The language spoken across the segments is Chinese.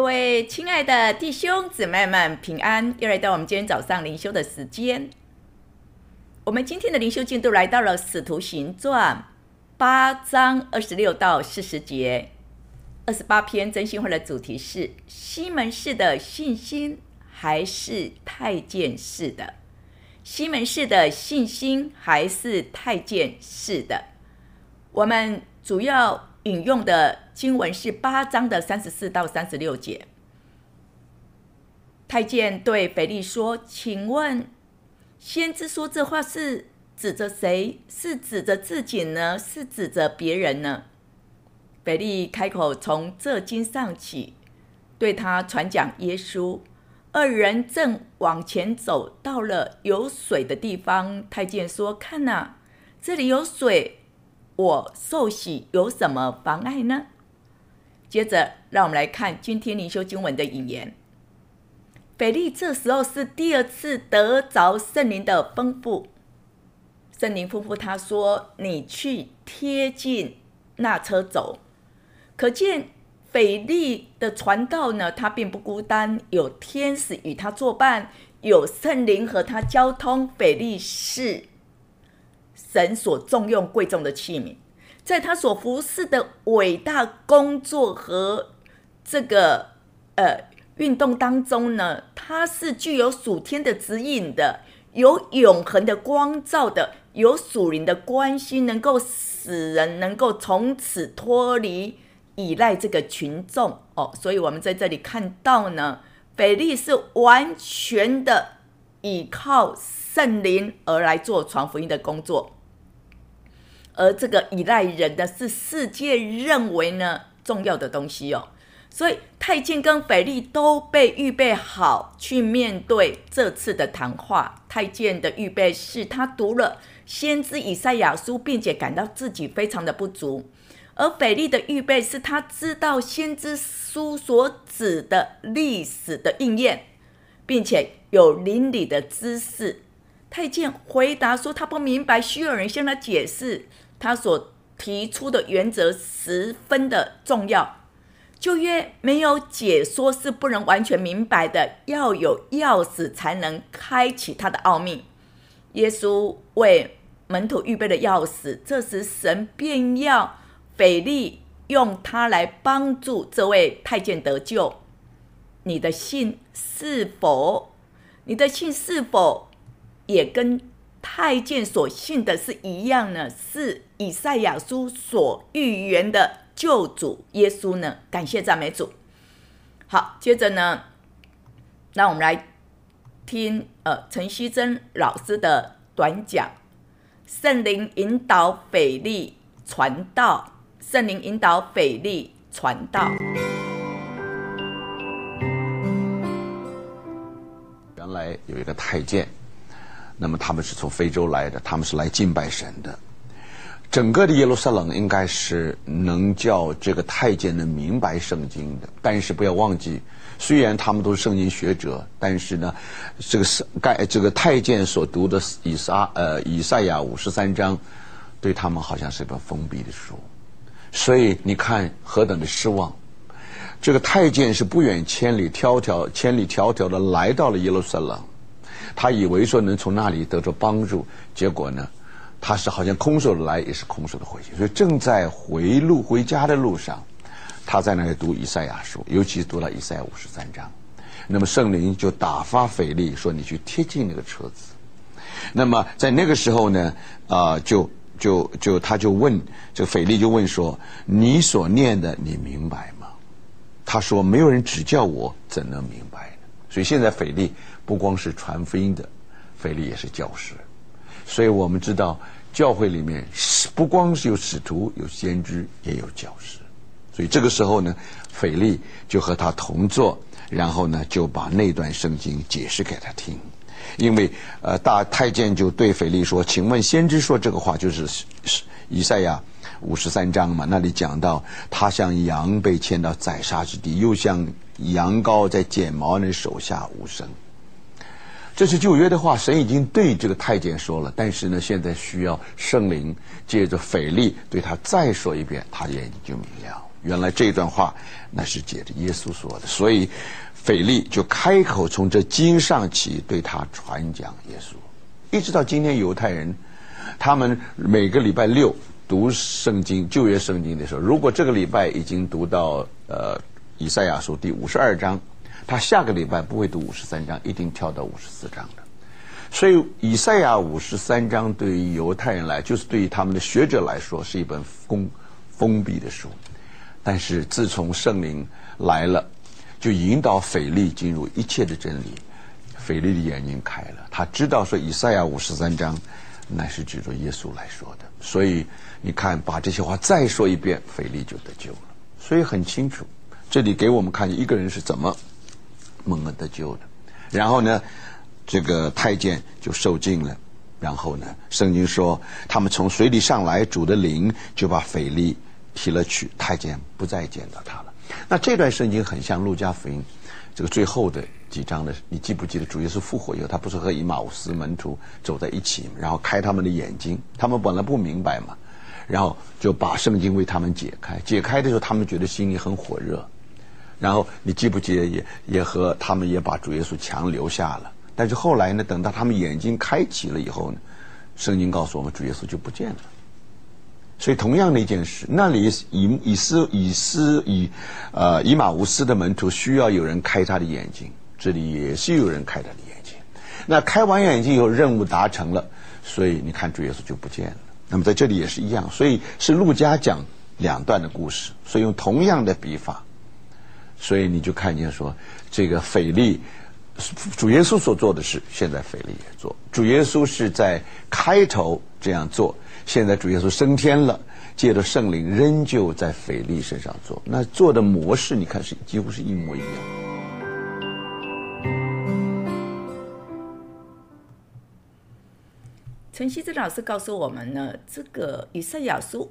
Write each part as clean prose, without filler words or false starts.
位亲爱的弟兄姊妹们平安，又来到我们今天早上灵修的时间。我们今天的灵修进度来到了使徒行传8章26到40节。28篇真心话的主题是西门氏的信心还是太监式的？西门氏的信心还是太监式的？我们主要引用的经文是8章的34到36节。太监对腓力说：“请问，先知说这话是指着谁？是指着自己呢？是指着别人呢？”腓力开口从这经上起，对他传讲耶稣。二人正往前走，到了有水的地方，太监说：“看哪，这里有水，我受洗有什么妨碍呢？”接着让我们来看今天灵修经文的引言。腓力这时候是第二次得着圣灵的吩咐，圣灵吩咐他说：“你去贴近那车走。”可见腓力的传道呢，他并不孤单，有天使与他作伴，有圣灵和他交通。腓力是神所重用贵重的器皿，在他所服侍的伟大工作和这个运动当中呢，他是具有属天的指引的，有永恒的光照的，有属灵的关系，能够使人能够从此脱离依赖这个群众所以我们在这里看到呢，腓力是完全的依靠圣灵而来做传福音的工作，而这个依赖人的是世界认为呢重要的东西所以太监跟腓力都被预备好去面对这次的谈话。太监的预备是他读了先知以赛亚书，并且感到自己非常的不足，而腓力的预备是他知道先知书所指的历史的应验，并且有邻里的知识。太监回答说他不明白，需要人向他解释。他所提出的原则十分的重要，旧约没有解说是不能完全明白的，要有钥匙才能开启它的奥秘。耶稣为门徒预备了钥匙，这时神便要腓力用它来帮助这位太监得救。你的信是否也跟太监所信的是一样呢？是以赛亚书所预言的救主耶稣呢？感谢赞美主。好，接着呢，让我们来听陈希珍老师的短讲。圣灵引导腓力传道，圣灵引导腓力传道。 原来有一个太监，那么他们是从非洲来的，他们是来敬拜神的。整个的耶路撒冷应该是能叫这个太监能明白圣经的，但是不要忘记，虽然他们都是圣经学者，但是呢，这个太监所读的以赛亚53章，对他们好像是一本封闭的书，所以你看何等的失望。这个太监是不远千里迢迢的来到了耶路撒冷，他以为说能从那里得着帮助，结果呢，他是好像空手的来，也是空手的回去。所以正在回家的路上，他在那里读以赛亚书，尤其是读了以赛亚53章。那么圣灵就打发腓力说：“你去贴近那个车子。”那么在那个时候呢，他就问这个腓力就问说：“你所念的你明白吗？”他说：“没有人指教我，怎能明白呢？”所以现在腓力不光是传福音的，腓力也是教师。所以我们知道教会里面不光是有使徒，有先知，也有教师。所以这个时候呢，腓力就和他同坐，然后呢就把那段圣经解释给他听。因为大太监就对腓力说：“请问先知说这个话就是以赛亚53章嘛？那里讲到他像羊被牵到宰杀之地，又像羊羔在剪毛人手下无声。”这是旧约的话，神已经对这个太监说了，但是呢，现在需要圣灵借着腓力对他再说一遍，他眼睛就明了。 原来这段话那是借着耶稣说的，所以腓力就开口从这经上起对他传讲耶稣。一直到今天犹太人他们每个礼拜六读圣经旧约圣经的时候，如果这个礼拜已经读到以赛亚书第52章，他下个礼拜不会读53章，一定跳到54章的。所以以赛亚53章对于犹太人来，就是对于他们的学者来说是一本封闭的书，但是自从圣灵来了，就引导腓力进入一切的真理，腓力的眼睛开了，他知道说以赛亚53章乃是指着耶稣来说的，所以你看把这些话再说一遍，腓力就得救了。所以很清楚，这里给我们看见一个人是怎么蒙恩得救的。然后呢，这个太监就受尽了，然后呢，圣经说他们从水里上来，主的灵就把腓力提了去，太监不再见到他了。那这段圣经很像路加福音这个最后的几章的，你记不记得主耶稣复活以后，他不是和以马忤斯门徒走在一起，然后开他们的眼睛，他们本来不明白嘛，然后就把圣经为他们解开，解开的时候他们觉得心里很火热，然后你记不记得也和他们也把主耶稣强留下了，但是后来呢，等到他们眼睛开启了以后呢，圣经告诉我们主耶稣就不见了。所以同样的一件事，那里以马忤斯的门徒需要有人开他的眼睛，这里也是有人开他的眼睛。那开完眼睛以后任务达成了，所以你看主耶稣就不见了。那么在这里也是一样，所以是路加讲两段的故事，所以用同样的笔法，所以你就看见说这个腓力，主耶稣所做的事现在腓力也做，主耶稣是在开头这样做，现在主耶稣升天了，借着圣灵仍旧在腓力身上做，那做的模式你看是几乎是一模一样。 陈希志老师告诉我们呢，这个以赛亚书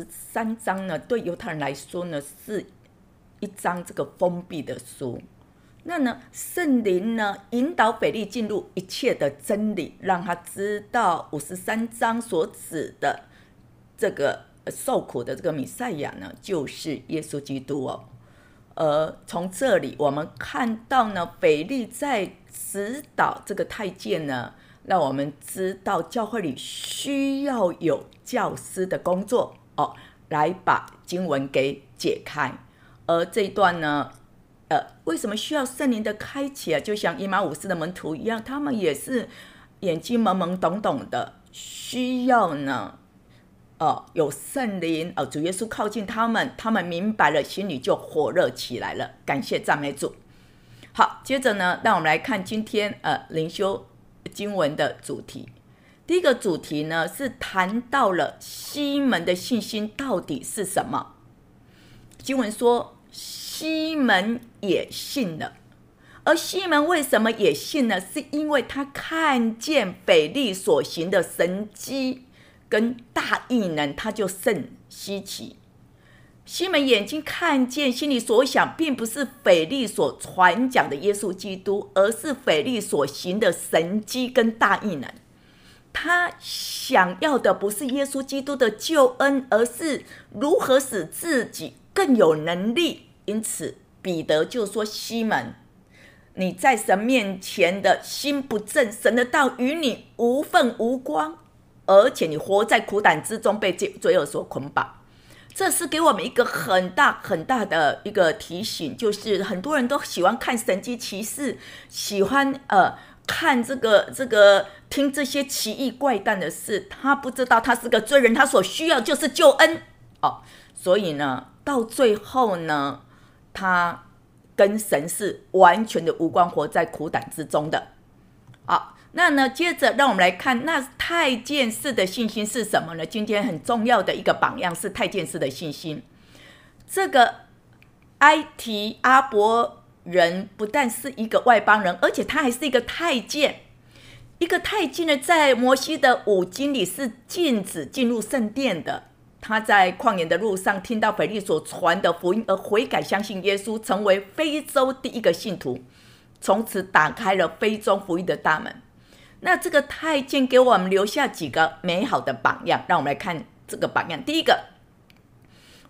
53章呢，对犹太人来说呢，是一张这个封闭的书。那呢，圣灵呢引导腓力进入一切的真理，让他知道53章所指的这个受苦的这个弥赛亚呢，就是耶稣基督哦。而从这里我们看到呢，腓力在指导这个太监呢，让我们知道教会里需要有教师的工作哦，来把经文给解开。而这一段呢，为什么需要圣灵的开启啊？就像以马忤斯的门徒一样，他们也是眼睛懵懵懂懂的，需要呢，有圣灵，主耶稣靠近他们，他们明白了，心里就火热起来了。感谢赞美主。好，接着呢，让我们来看今天灵修经文的主题。第一个主题呢，是谈到了西门的信心到底是什么。经文说西门也信了，而西门为什么也信呢？是因为他看见腓力所行的神迹跟大异能，他就甚稀奇。西门眼睛看见，心里所想并不是腓力所传讲的耶稣基督，而是腓力所行的神迹跟大异能。他想要的不是耶稣基督的救恩，而是如何使自己更有能力。因此彼得就说，西门，你在神面前的心不正，神的道与你无分无关，而且你活在苦胆之中，被罪恶所捆绑。这是给我们一个很大很大的一个提醒，就是很多人都喜欢看神迹奇事，喜欢看这个听这些奇异怪诞的事，他不知道他是个罪人，他所需要就是救恩所以呢，到最后呢，他跟神是完全的无关，活在苦胆之中的。好，那呢，接着让我们来看，那太监式的信心是什么呢？今天很重要的一个榜样是太监式的信心。这个埃提阿伯人不但是一个外邦人，而且他还是一个太监。一个太监呢，在摩西的五经里是禁止进入圣殿的。他在旷野的路上听到腓力所传的福音而悔改相信耶稣，成为非洲第一个信徒，从此打开了非洲福音的大门。那这个太监给我们留下几个美好的榜样，让我们来看这个榜样。第一个，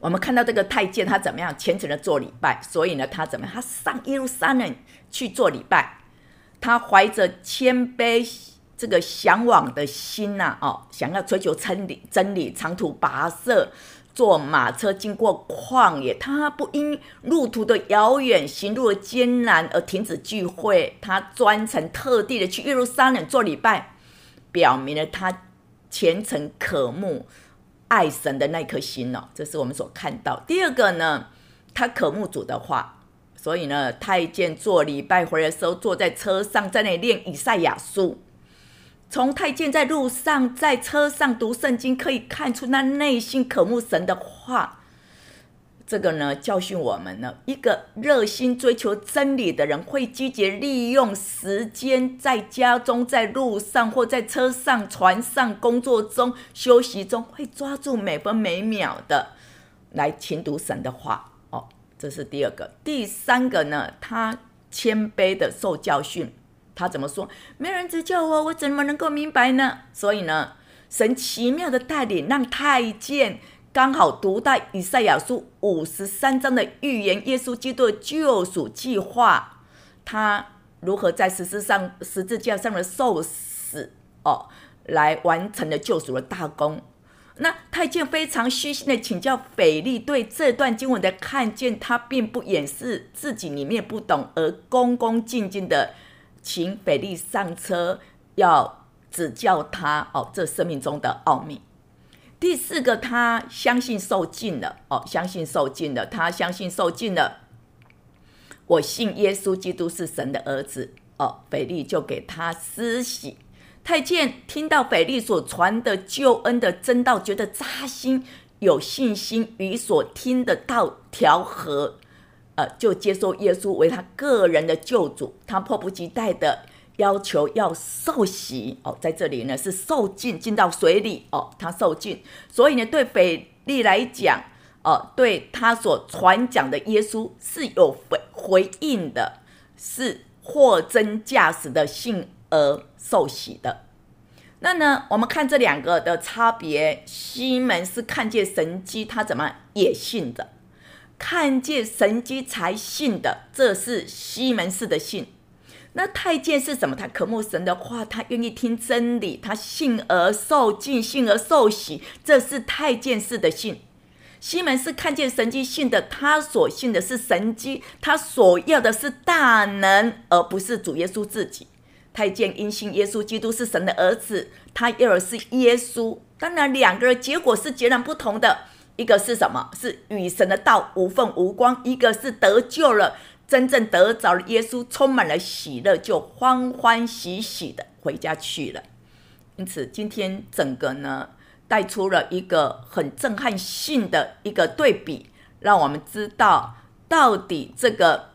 我们看到这个太监他怎么样虔诚的做礼拜，所以呢他怎么样？他上耶路撒冷去做礼拜，他怀着谦卑这个向往的心想要追求真理，长途跋涉，坐马车经过旷野，他不因路途的遥远、行路的艰难而停止聚会，他专程特地的去耶路撒冷做礼拜，表明了他虔诚渴慕爱神的那颗心这是我们所看到。第二个呢，他渴慕主的话，所以呢，太监做礼拜回来的时候，坐在车上，在那里念以赛亚书。从太监在路上，在车上读圣经，可以看出他内心渴慕神的话。这个呢，教训我们呢，一个热心追求真理的人，会积极利用时间，在家中、在路上或在车上、船上、工作中、休息中，会抓住每分每秒的来勤读神的话。这是第二个。第三个呢，他谦卑的受教训。他怎么说？没人指教我，我怎么能够明白呢？所以呢，神奇妙的带领，让太监刚好读到以赛亚书53章的预言，耶稣基督的救赎计划，他如何在十字架上的受死来完成了救赎的大功。那太监非常虚心的请教腓力对这段经文的看见，他并不掩饰自己里面不懂，而恭恭敬敬的请腓力上车，要指教他这生命中的奥秘。第四个，他相信受尽了相信受尽了，他相信受尽了。我信耶稣基督是神的儿子腓力就给他施洗。太监听到腓力所传的救恩的真道，觉得扎心，有信心，与所听的道调和，就接受耶稣为他个人的救主。他迫不及待的要求要受洗在这里呢是受浸，进到水里他受浸。所以呢，对腓力来讲对他所传讲的耶稣是有回应的，是货真价实的信而受洗的。那呢，我们看这两个的差别。西门是看见神迹，他怎么也信的，看见神迹才信的，这是西门式的信。那太监是什么？他渴慕神的话，他愿意听真理，他信而受尽，信而受洗，这是太监式的信。西门是看见神迹信的，他所信的是神迹，他所要的是大能，而不是主耶稣自己。太监因信耶稣基督是神的儿子，他要的是耶稣。当然两个人结果是截然不同的，一个是什么？是与神的道无分无光，一个是得救了，真正得着了耶稣，充满了喜乐，就欢欢喜喜的回家去了。因此今天整个呢带出了一个很震撼性的一个对比，让我们知道到底这个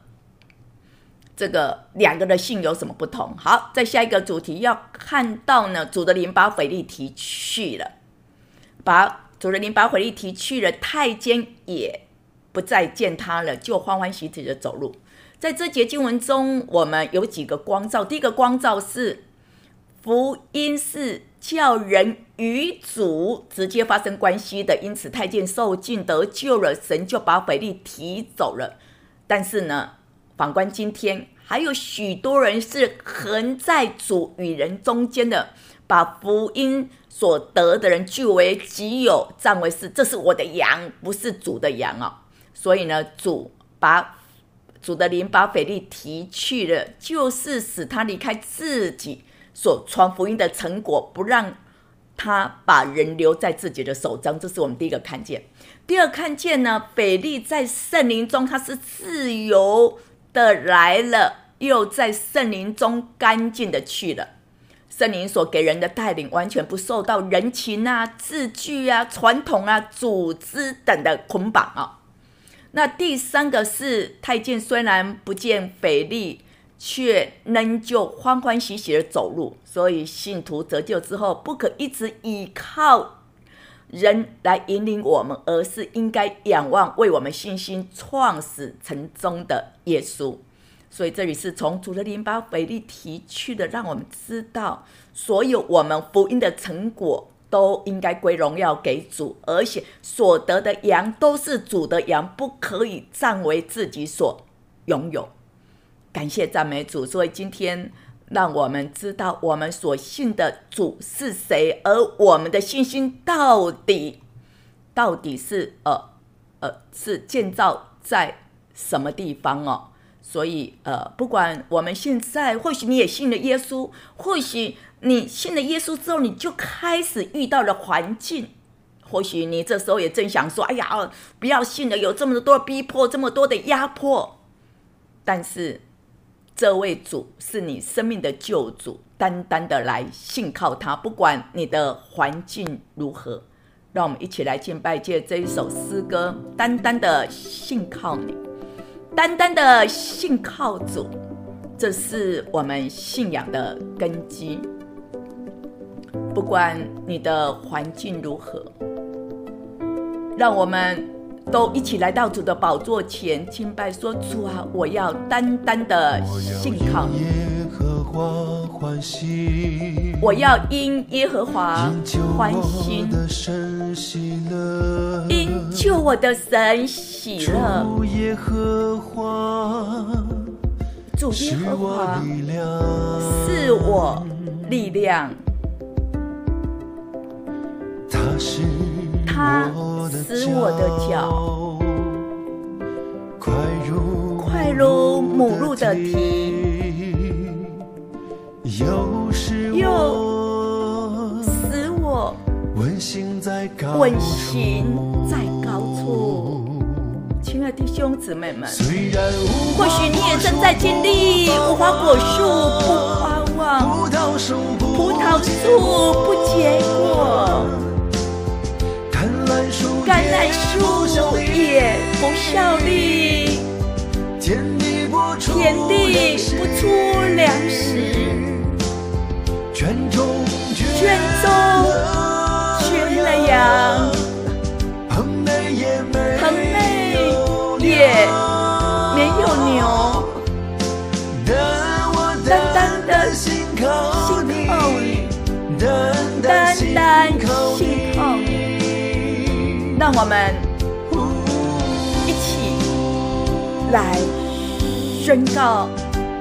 两个的信有什么不同。好，在下一个主题要看到呢，主的灵把腓力提去了，主的灵把腓力提去了，太监也不再见他了，就欢欢喜喜的走路。在这节经文中，我们有几个光照。第一个光照是福音是叫人与主直接发生关系的，因此太监受尽得救了，神就把腓力提走了。但是呢，反观今天，还有许多人是横在主与人中间的，把福音所得的人据为己有，占为是，这是我的羊，不是主的羊所以呢，主的灵把腓力提去了，就是使他离开自己所传福音的成果，不让他把人留在自己的手中。这是我们第一个看见。第二看见呢，腓力在圣灵中，他是自由的来了，又在圣灵中干净的去了。圣灵所给人的带领完全不受到人情字句传统组织等的捆绑那第三个是太监虽然不见腓力，却仍旧欢欢喜喜的走路。所以信徒得救之后，不可一直依靠人来引领我们，而是应该仰望为我们信心创始成终的耶稣。所以这里是从主的灵把腓力提去的，让我们知道所有我们福音的成果都应该归荣耀给主，而且所得的羊都是主的羊，不可以占为自己所拥有。感谢赞美主，所以今天让我们知道我们所信的主是谁，而我们的信心到底是是建造在什么地方哦？所以不管我们现在，或许你也信了耶稣，或许你信了耶稣之后，你就开始遇到了环境，或许你这时候也正想说：“哎呀，不要信了，有这么多逼迫，这么多的压迫。”但是这位主是你生命的救主，单单的来信靠他，不管你的环境如何。让我们一起来敬拜，借这一首诗歌，单单的信靠你，单单的信靠主，这是我们信仰的根基。不管你的环境如何，让我们都一起来到主的宝座前敬拜，说：主啊，我要单单的信靠你，我要因耶和华欢心，因救我的神喜乐。主耶和华是我力量，他使我的脚快如母鹿的蹄，又使我稳行在高处。亲爱的弟兄姊妹们，或许你也正在经历无花果树不花旺，葡萄树不结果，橄榄树也不效力，田地不出粮食，圈中缺了羊，棚内也没有牛，单单的信靠你，单单信靠你。让我们一起来宣告，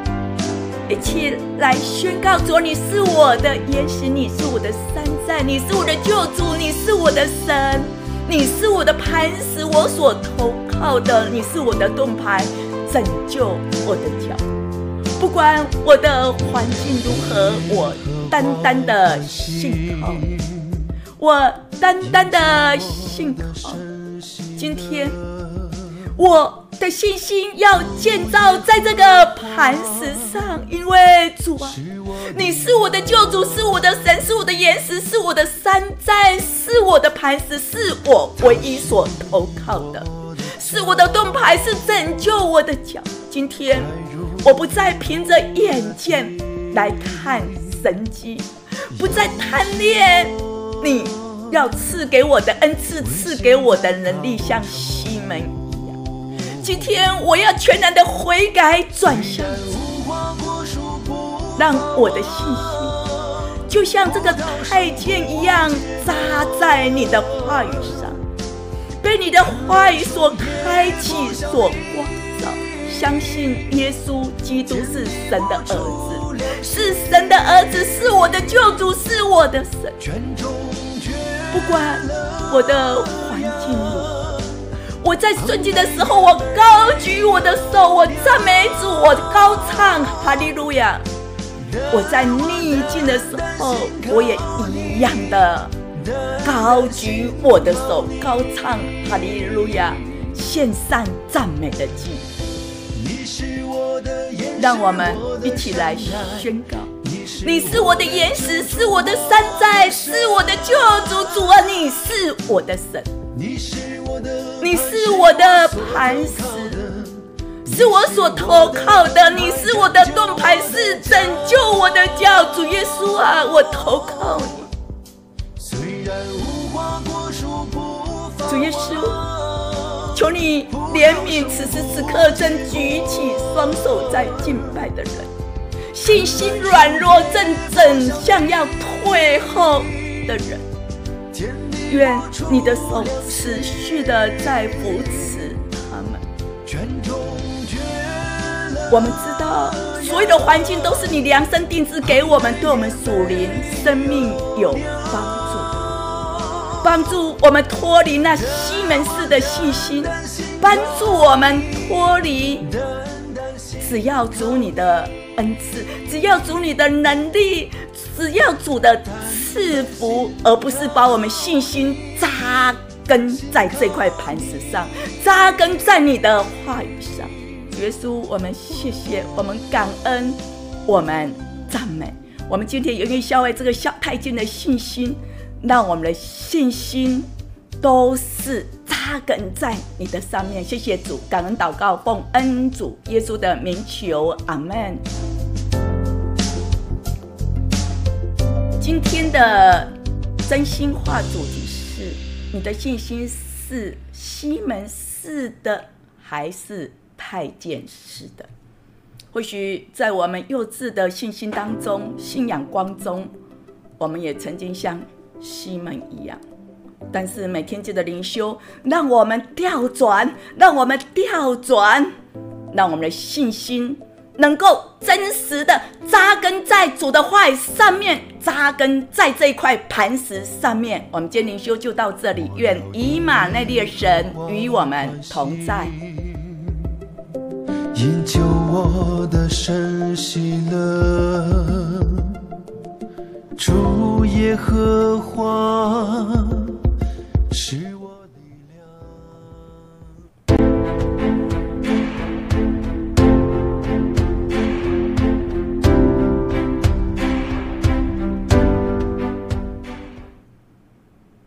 主，你是我的岩石，你是我的山寨，你是我的救主，你是我的神，你是我的磐石，我所投靠的，你是我的盾牌，拯救我的脚。不管我的环境如何，我单单的信靠你，我单单的信靠。今天我的信心要建造在这个磐石上，因为主啊，你是我的救主，是我的神，是我的岩石，是我的山寨，是我的磐石，是我唯一所投靠的，是我的盾牌，是拯救我的脚。今天我不再凭着眼见来看神迹，不再贪恋你要赐给我的恩赐，赐给我的能力，像西门一样。今天我要全然的悔改，转向主，让我的信心就像这个太监一样扎在你的话语上，被你的话语所开启，所光照，相信耶稣基督是神的儿子，是神的儿子，是我的救主，是我的神。不管我的环境如何，我在顺境的时候，我高举我的手，我赞美主，我高唱哈利路亚。我在逆境的时候，我也一样的高举我的手，高唱哈利路亚，献上赞美的祭。让我们一起来宣告，你是我的岩石，是我的山寨，是我的救主。主啊，你是我的神，你是我的磐石，是我所投靠的，你是我的盾牌，是拯救我的脚。主耶稣啊，我投靠你。主耶稣，求你怜悯此时此刻正举起双手在敬拜的人，信心软弱正想要退后的人， 愿你的手持续的在扶持他们。我们知道所有的环境都是你量身定制给我们，对我们属灵生命有帮助我们脱离那西门式的信心，帮助我们脱离只要主你的恩赐，只要主你的能力，只要主的赐福，而不是把我们信心扎根在这块磐石上，扎根在你的话语上。耶稣，我们谢谢，我们感恩，我们赞美。我们今天愿意消坏这个太监的信心，让我们的信心都是扎根在你的上面。谢谢主，感恩祷告，奉恩主耶稣的名求，阿们。今天的真心话主题是：你的信心是西门式的还是太监式的？或许在我们幼稚的信心当中，信仰光中，我们也曾经像西门一样，但是每天借着灵修，让我们调转，让我们的信心能够真实的扎根在主的话语上面，扎根在这一块磐石上面。我们今天灵修就到这里，愿以马内利的神与我们同在。 引救我的神喜乐，主耶和华